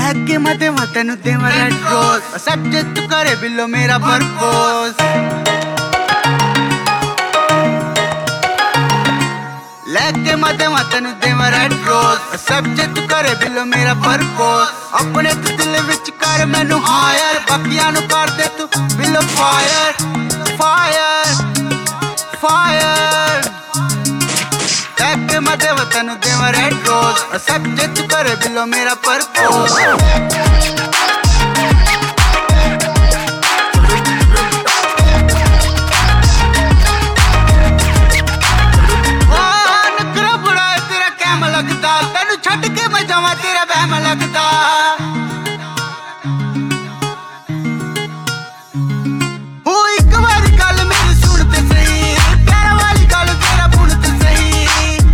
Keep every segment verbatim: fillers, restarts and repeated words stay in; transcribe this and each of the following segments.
लैके मैं देवां तेनू देवां रेड रोज सब जे तू करे बिलो मेरा परपोज लैके मैं देवां तेनू देवां रेड रोज सब जे तू करे बिलो मेरा परपोज अपने तू दिल विच कर मैनू हायर बाकियां नू कर दे तू बिलो फायर फायर फायर लैके मैं देवां तेनू देवां रेड रोज सब जे तू करे बिलो मेरा परपोज तेनू छड्ड के मैं जावां तेरा वहम लगदा ओ इक बारी गल मेरी सुन ते सही प्यार वाली गल तेरा बुन ते सही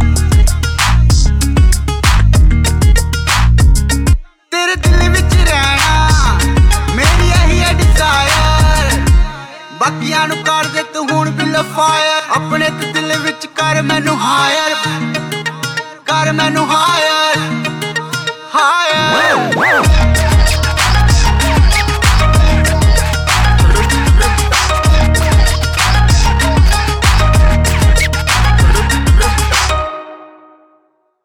तेरे दिल विच रहना मेरी यही है डिजायर बाकियां नू कर दे तू हुण बिलो फायर अपने तू दिल विच कर मैनू हायर कर मैनू हायर हायर